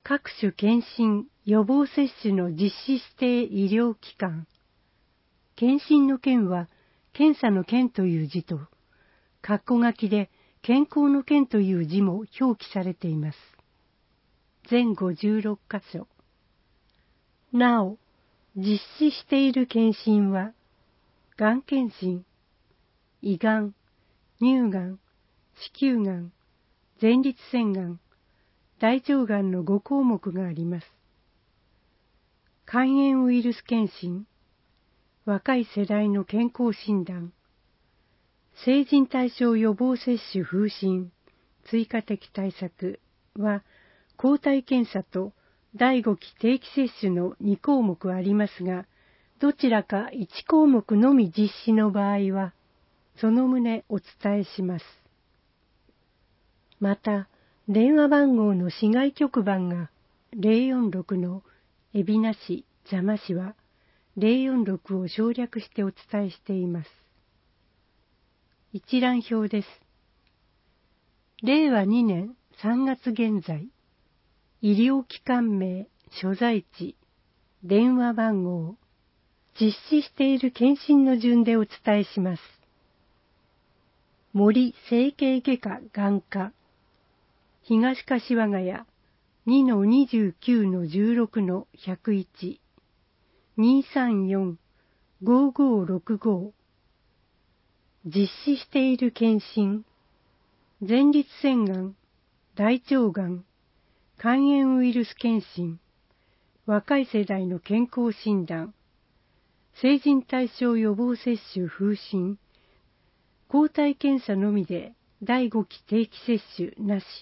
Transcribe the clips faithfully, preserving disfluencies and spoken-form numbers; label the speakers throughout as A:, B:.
A: 各種検診・予防接種の実施指定医療機関。検診の検は、検査の検という字と、括弧書きで健康の健という字も表記されています。全ごじゅうろっかしょ。なお、実施している検診は、がん検診、胃がん、乳がん、子宮がん、前立腺がん、大腸がんのごこうもくがあります。肝炎ウイルス検診、若い世代の健康診断、成人対象予防接種風疹、追加的対策は、抗体検査とだいごき定期接種のにこうもくありますが、どちらかいちこうもくのみ実施の場合は、その旨お伝えします。また、電話番号の市外局番がゼロよんろくの海老名市、座間市はゼロよんろくを省略してお伝えしています。一覧表です。れいわにねんさんがつ現在、医療機関名、所在地、電話番号、実施している検診の順でお伝えします。森整形外科眼科、東柏ヶ谷 にのにじゅうきゅうのじゅうろくのひゃくいち にーさんよん ごーごーろくご。実施している検診、前立腺がん、大腸がん、肝炎ウイルス検診、若い世代の健康診断、成人対象予防接種風疹、抗体検査のみでだいごき定期接種なし。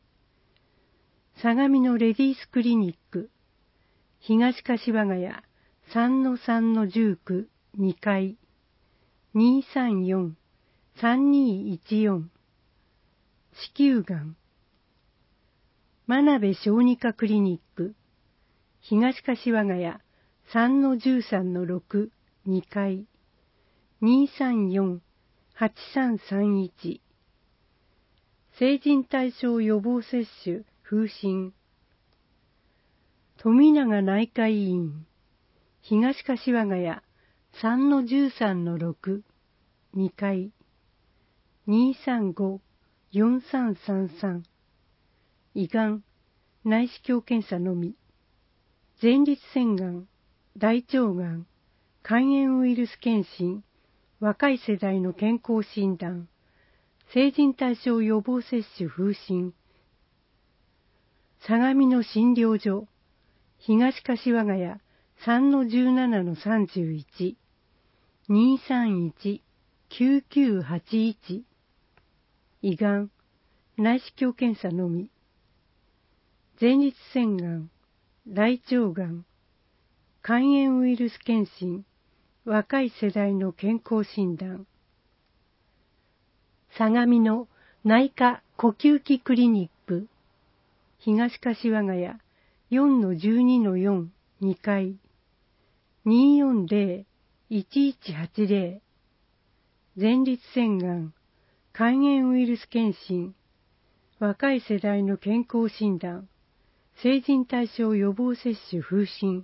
A: 相模のレディースクリニック、東柏ヶ谷 さんのさんのじゅうきゅう にかい、にーさんよん さんにーいちよん。子宮がん。真鍋小児科クリニック、東柏ヶ谷 さんのじゅうさんのろく、にかい、にーさんよん はちさんさんいち。成人対象予防接種風疹、富永内科医院、東柏ヶ谷 さんのじゅうさんのろく、にかい、にーさんご よんさんさんさん。胃がん、内視鏡検査のみ、前立腺がん、大腸がん、肝炎ウイルス検診、若い世代の健康診断、成人対象予防接種風疹、相模の診療所、東柏ヶ谷 さんのじゅうななのさんじゅういち、にーさんいち きゅうきゅうはちいち。胃がん、内視鏡検査のみ、前立腺がん、大腸がん、肝炎ウイルス検診、若い世代の健康診断、相模の内科呼吸器クリニック、東柏ヶ谷 よんのじゅうにのよん、にかい、にーよんぜろ いちいちはちぜろ。前立腺がん、肝炎ウイルス検診、若い世代の健康診断、成人対象予防接種風疹、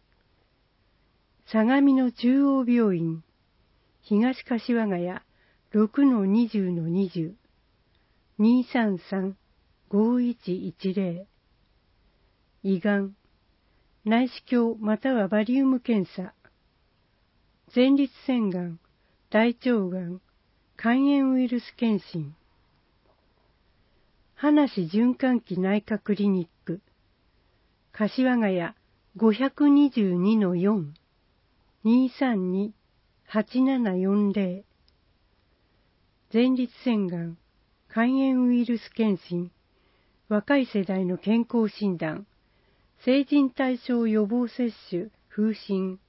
A: 相模の中央病院、東柏ヶ谷 ろくのにじゅうのにじゅう、にーさんさん ごいちいちぜろ。胃がん、内視鏡またはバリウム検査、前立腺がん、大腸がん、肝炎ウイルス検診、話循環器内科クリニック、柏ヶ谷 ごひゃくにじゅうにのよん、にーさんに はちななよんぜろ。前立腺がん、肝炎ウイルス検診、若い世代の健康診断、成人対象予防接種風疹、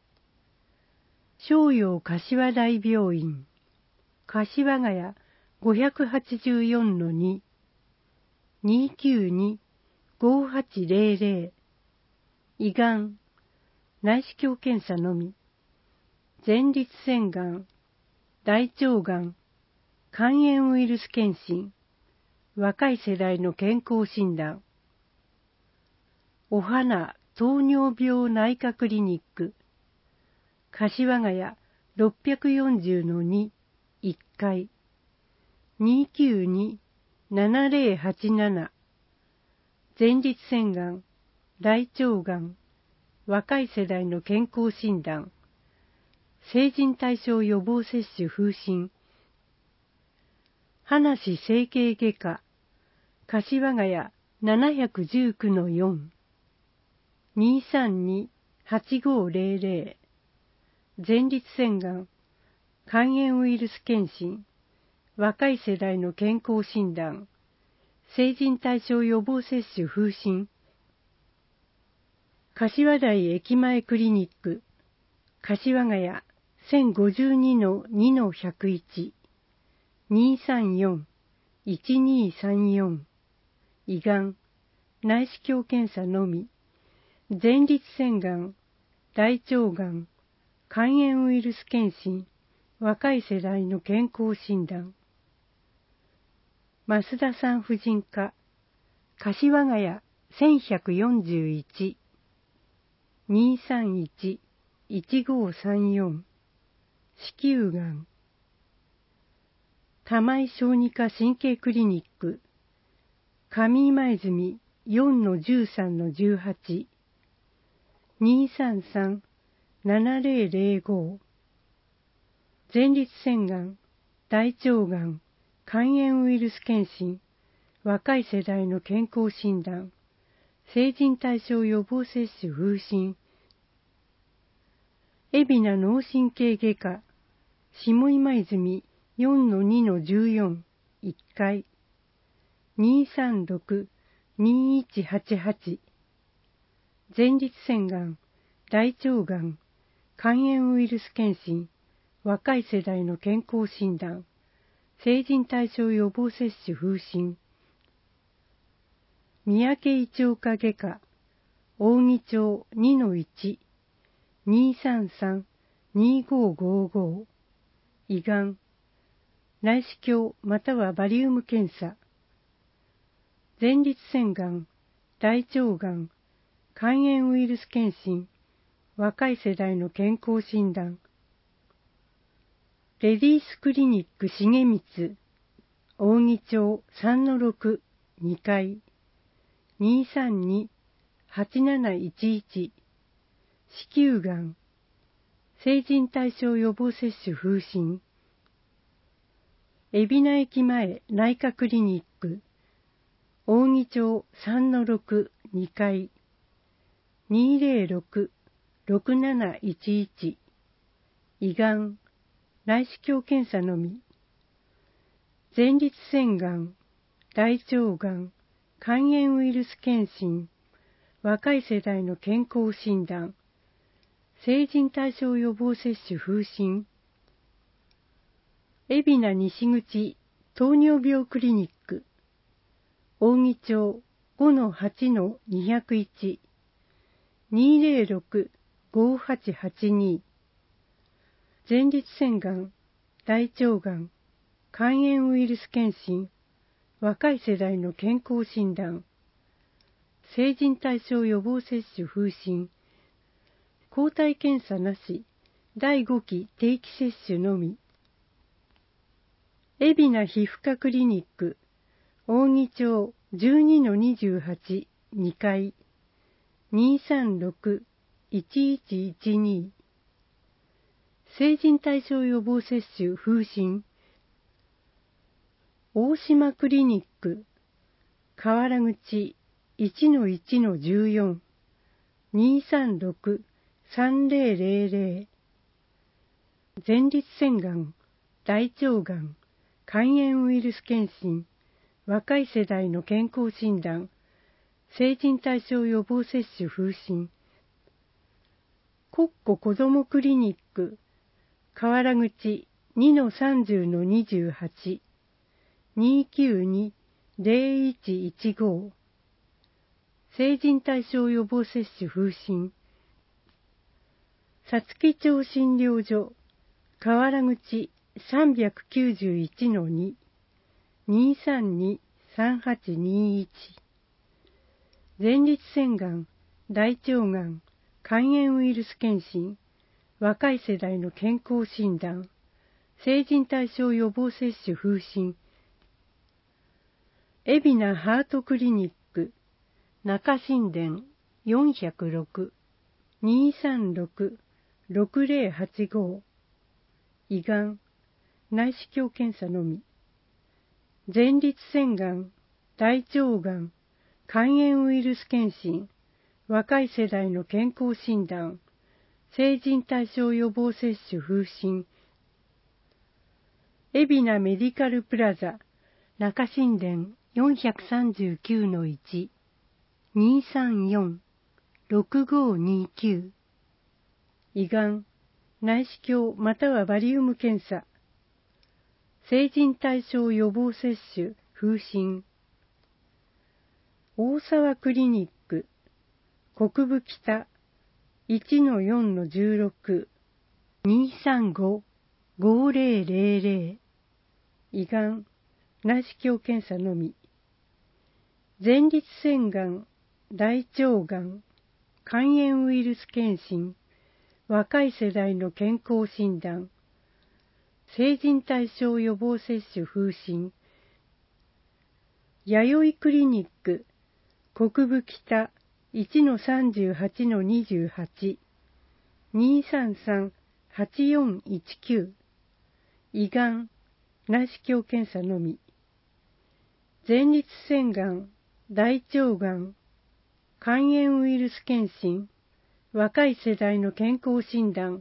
A: 商陽柏大病院、柏ヶ谷 ごひゃくはちじゅうよんのに、にーきゅうに ごはちぜろぜろ。胃がん、内視鏡検査のみ、前立腺がん、大腸がん、肝炎ウイルス検診、若い世代の健康診断、 お花糖尿病内科クリニック、柏ヶ谷 ろっぴゃくよんじゅうのに、いっかい、にーきゅうにーななぜろはちなな、前立腺がん、大腸がん、若い世代の健康診断、成人対象予防接種風疹、話整形外科、柏ヶ谷 ななひゃくじゅうきゅうのよん、にーさんにーはちごーぜろぜろ、前立腺がん、肝炎ウイルス検診、若い世代の健康診断、成人対象予防接種風疹、柏台駅前クリニック、柏ヶ谷 せんごじゅうにのにのひゃくいち、にーさんよんーいちにーさんよん、胃がん、内視鏡検査のみ、前立腺がん、大腸がん、肝炎ウイルス検診、若い世代の健康診断、増田産婦人科、柏ヶ谷 せんひゃくよんじゅういち、にーさんいちいちごーさんよん、子宮がん、玉井小児科神経クリニック、上今泉 よんのじゅうさんのじゅうはち、にーさんさんななぜろぜろご、前立腺がん、大腸がん、肝炎ウイルス検診、若い世代の健康診断、成人対象予防接種風疹、海老名脳神経外科、下今泉 よんのにのじゅうよん、いっかい、にーさんろくにーいちはちはち、前立腺がん、大腸がん、肝炎ウイルス検診、若い世代の健康診断、成人対象予防接種風疹、三宅胃腸科外科、扇町 にのいち、にーさんさんにーごーごーごー、胃がん、内視鏡またはバリウム検査、前立腺がん、大腸がん、肝炎ウイルス検診、若い世代の健康診断、レディースクリニック重光、扇町 さんのろく、にかい、にーさんにーはちなないちいち、子宮がん、成人対象予防接種風疹、海老名駅前内科クリニック、扇町 さんのろく、にかい、にーぜろろく、ろくなないちいち、胃がん、内視鏡検査のみ、前立腺がん、大腸がん、肝炎ウイルス検診、若い世代の健康診断、成人対象予防接種風疹、海老名西口糖尿病クリニック、扇町 ごのはちのにひゃくいち、にーぜろろく、ごーはちはちに、前立腺がん、大腸がん、肝炎ウイルス検診、若い世代の健康診断、成人対象予防接種風疹、抗体検査なし、だいごき定期接種のみ、海老名皮膚科クリニック、扇町 じゅうにのにじゅうはち、にかい、にーさんろく、いちいちいちに、成人対象予防接種風疹、大島クリニック、河原口 いちのいちのじゅうよん、にーさんろく、さんぜろぜろぜろ、前立腺がん、大腸がん、肝炎ウイルス検診、若い世代の健康診断、成人対象予防接種風疹、国庫子どもクリニック、河原口 にのさんじゅうのにじゅうはち、にーきゅうにぜろいちいちご、成人対象予防接種風疹、皐月町診療所、河原口 さんびゃくきゅうじゅういちのに、にーさんにさんはちにいち、前立腺がん、 大腸がん、肝炎ウイルス検診、若い世代の健康診断、成人対象予防接種風疹、海老名ハートクリニック、中新田 よんまるろく にーさんろく ろくぜろはちご、胃がん、内視鏡検査のみ、前立腺がん、大腸がん、肝炎ウイルス検診、若い世代の健康診断、成人対象予防接種風疹、海老名メディカルプラザ、中新田 よんさんきゅうのいち、にーさんよん ろくごにきゅう、胃がん、内視鏡またはバリウム検査、成人対象予防接種風疹、大沢クリニック、国分北 いちのよんのじゅうろく にーさんご ごぜろぜろぜろ、胃がん、内視鏡検査のみ、前立腺がん、大腸がん、肝炎ウイルス検診、若い世代の健康診断、成人対象予防接種風疹、弥生クリニック、国分北 いちのさんじゅうはちのにじゅうはち にーさんさん はちよんいちきゅう、胃がん、内視鏡検査のみ、前立腺がん、大腸がん、肝炎ウイルス検診、若い世代の健康診断、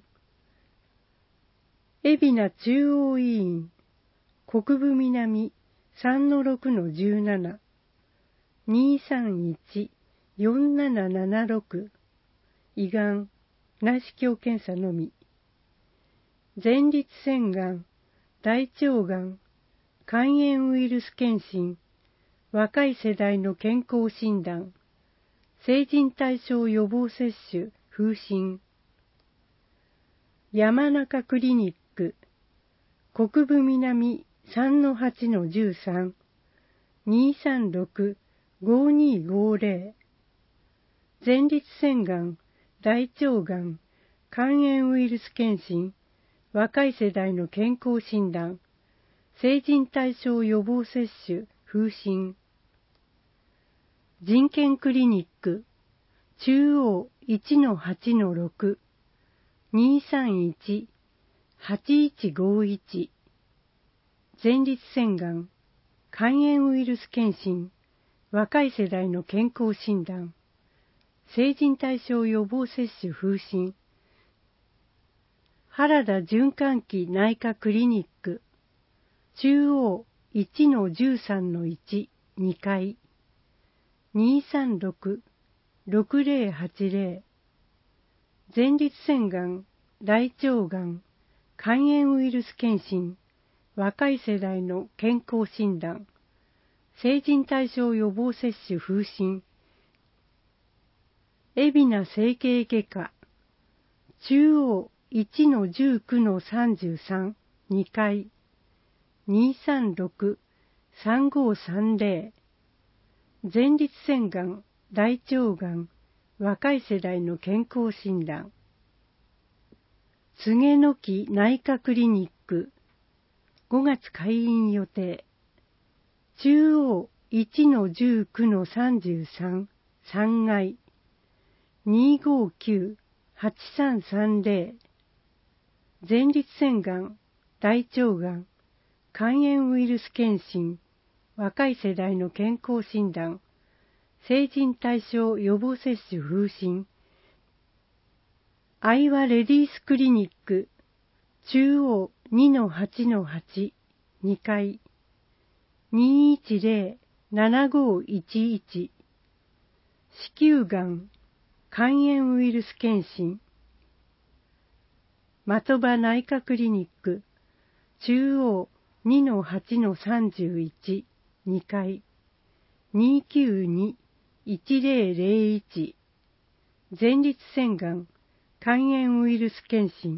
A: 海老名中央医院、国分南 さんのろくのじゅうなな にーさんいち よんななななろく、胃がん、内視鏡検査のみ、前立腺がん、大腸がん、肝炎ウイルス検診、若い世代の健康診断、成人対象予防接種風疹、山中クリニック、国分南 さんのはちのじゅうさん にーさんろく ごにーごぜろ、前立腺がん、大腸がん、肝炎ウイルス検診、若い世代の健康診断、成人対象予防接種風疹、人権クリニック、中央 いちのはちのろく にーさんいち はちいちごいち、前立腺がん、肝炎ウイルス検診、若い世代の健康診断、成人対象予防接種風疹、原田循環器内科クリニック、中央 いちのじゅうさんのいち にかい、にーさんろく ろくぜろはちぜろ、前立腺がん、大腸がん、肝炎ウイルス検診、若い世代の健康診断、成人対象予防接種風疹、海老名整形外科、中央 いちのじゅうきゅうのさんじゅうさん にかい、にーさんろく さんごさんぜろ、前立腺がん、大腸がん、若い世代の健康診断、柘の木内科クリニック、ごがつ開院予定、中央 いちのじゅうきゅうのさんじゅうさん さんがい、にーごきゅう はちさんさんぜろ、前立腺がん、大腸がん、肝炎ウイルス検診、若い世代の健康診断、成人対象予防接種風疹、愛和レディースクリニック、中央 にのはちのはち にかい、にーいちぜろ ななごいちいち、子宮がん、肝炎ウイルス検診、的場内科クリニック、中央 にのはちのさんじゅういち にかい、にーきゅうに いちぜろぜろいち、前立腺がん、肝炎ウイルス検診、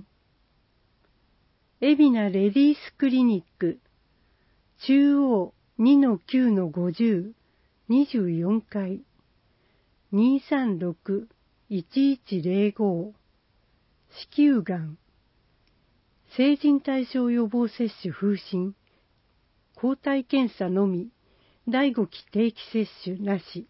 A: 海老名レディースクリニック、中央 にのきゅうのごじゅう にじゅうよんかい、にーさんろくいちいちゼロご、子宮がん、成人対象予防接種風疹、抗体検査のみ、だいごき定期接種なし。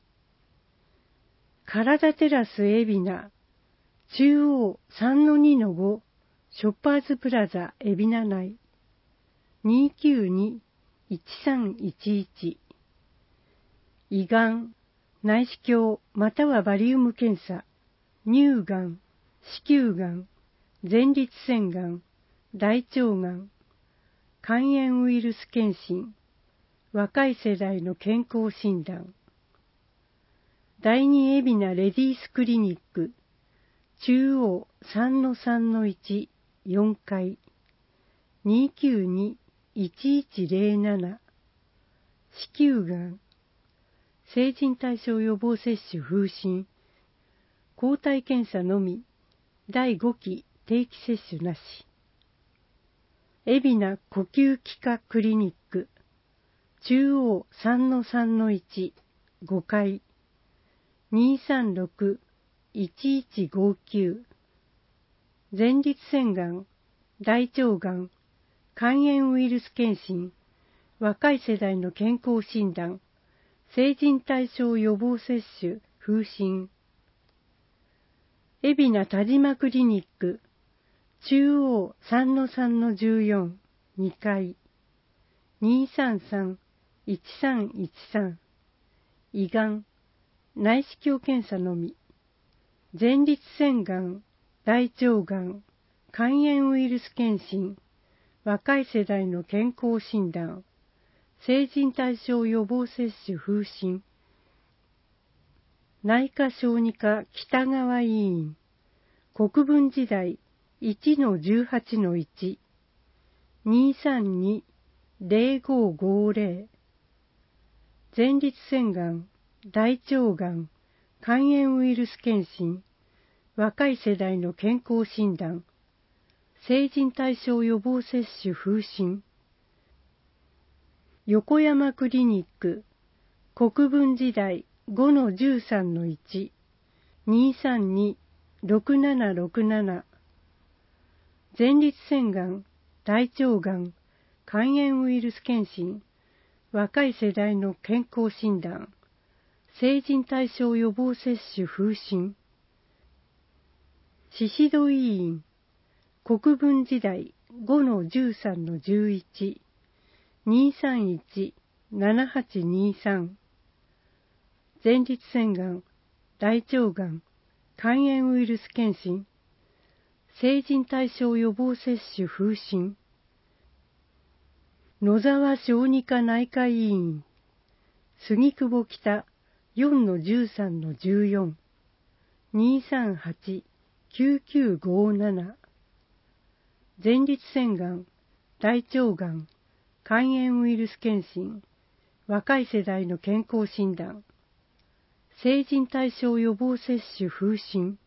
A: 体テラス海老名、中央 さんのにのご、ショッパーズプラザ海老名内、にきゅうに いちさんいちいち。胃がん、内視鏡またはバリウム検査、乳がん、子宮がん、前立腺がん、大腸がん、肝炎ウイルス検診、若い世代の健康診断。第二海老名レディースクリニック、中央 さんのさんのいち、よんかい、にきゅうに いちいちゼロなな。子宮がん、成人対象予防接種風疹、抗体検査のみ、だいごき定期接種なし。海老名呼吸器科クリニック、中央 さんのさんのいち、ごかい、にさんろく いちいちごきゅう。前立腺がん、大腸がん、肝炎ウイルス検診、若い世代の健康診断、成人対象予防接種風疹。海老名田島クリニック、中央 さんのさんのじゅうよん、にかい、にさんさん いちさんいちさん。胃がん、内視鏡検査のみ、前立腺がん、大腸がん、肝炎ウイルス検診、若い世代の健康診断、成人対象予防接種風疹。内科小児科北川医院、国分寺台 いちのじゅうはちのいち、にさんに ゼロごごゼロ。前立腺がん、大腸がん、肝炎ウイルス検診、若い世代の健康診断、成人対象予防接種風疹。横山クリニック、国分寺台 ごのじゅうさんのいち、にさんに ろくななろくなな。前立腺がん、大腸がん、肝炎ウイルス検診、若い世代の健康診断、成人対象予防接種風疹。宍戸医院、国分寺台 ごのじゅうさんのじゅういち、にさんいち ななはちにさん。前立腺がん、大腸がん、肝炎ウイルス検診、成人対象予防接種風疹。野沢小児科内科医院、杉久保北 よんのじゅうさんのじゅうよん、にさんはち きゅうきゅうごなな。前立腺がん、大腸がん、肝炎ウイルス検診、若い世代の健康診断、成人対象予防接種風疹。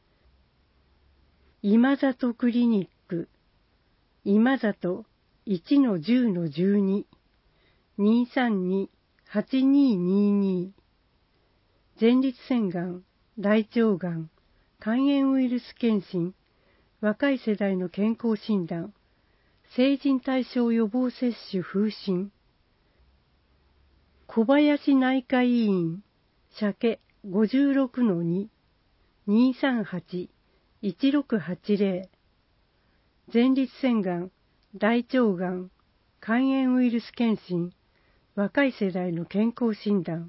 A: 今里クリニック、今里 いちのじゅうのじゅうに、にさんに はちににに。前立腺がん、大腸がん、肝炎ウイルス検診、若い世代の健康診断、成人対象予防接種風疹。小林内科医院、鮭 ごじゅうろくのに、にさんはち いちろくはちゼロ。前立腺がん、大腸がん、肝炎ウイルス検診、若い世代の健康診断。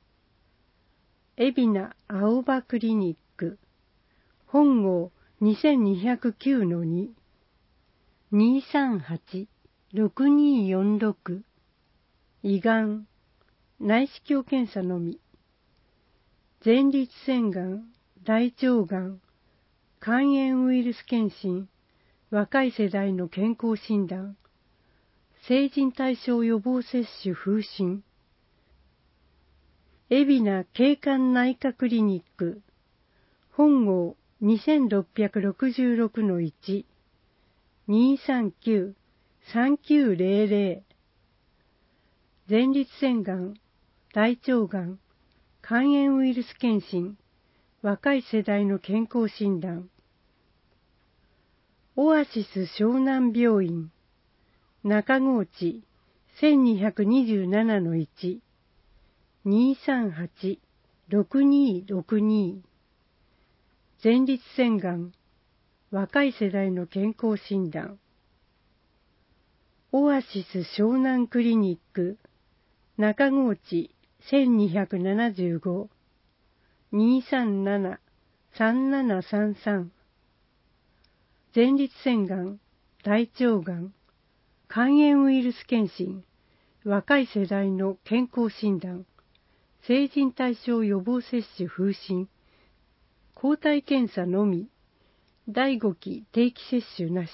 A: 海老名青葉クリニック、本郷 にせんにひゃくきゅうのに、にさんはち ろくによんろく。胃がん、内視鏡検査のみ、前立腺がん、大腸がん、肝炎ウイルス検診、若い世代の健康診断、成人対象予防接種風疹。海老名経管内科クリニック、本郷 にせんろっぴゃくろくじゅうろくのいち、にさんきゅう さんきゅうゼロゼロ。前立腺がん、大腸がん、肝炎ウイルス検診、 若い世代の健康診断。オアシス湘南病院、中河内 せんにひゃくにじゅうななのいち、にーさんはち ろくにーろくにー。前立腺がん、若い世代の健康診断。オアシス湘南クリニック、中河内 せんにひゃくななじゅうご にーさんなな さんななさんさん。前立腺がん、大腸がん、肝炎ウイルス検診、若い世代の健康診断、成人対象予防接種風疹、抗体検査のみ、だいごき定期接種なし。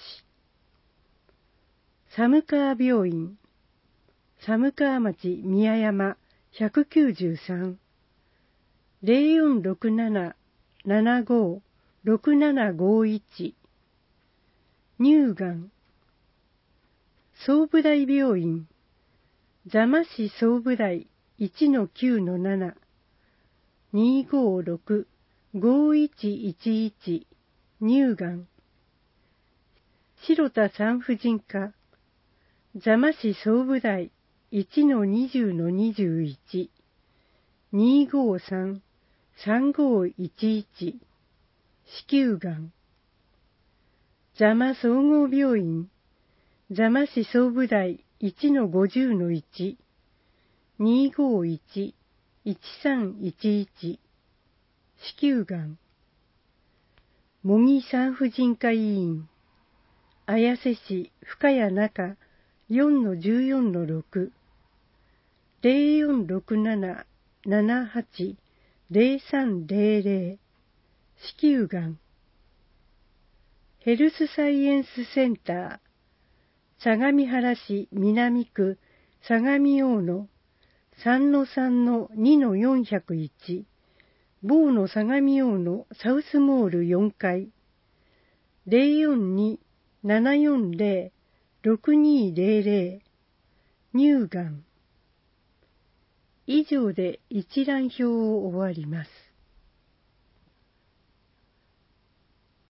A: 寒川病院、寒川町宮山ひゃくきゅうじゅうさん、ゼロよんろくなな ななご ろくななごいち。乳がん。総武大病院、座間市総武大 いちのきゅうのなな にーごーろく ごいちいちいち。乳がん。白田産婦人科、座間市総武大 いちのにじゅうのにじゅういち にーごーさん さんごーいちいち。子宮がん。座間総合病院、座間市総武大 いちのごじゅうのいち にーごーいち いちさんいちいち。子宮がん。茂木産婦人科医院、綾瀬市深谷中 よんのじゅうよんのろく ゼロよんろくなな ななはち ゼロさんゼロゼロ。子宮がん。ヘルスサイエンスセンター、相模原市南区相模大野 さんのさんのにのよんひゃくいち、某の相模大野サウスモールよんかい、ゼロよんに ななよんゼロ ろくにゼロゼロ。乳がん。以上で一覧表を終わります。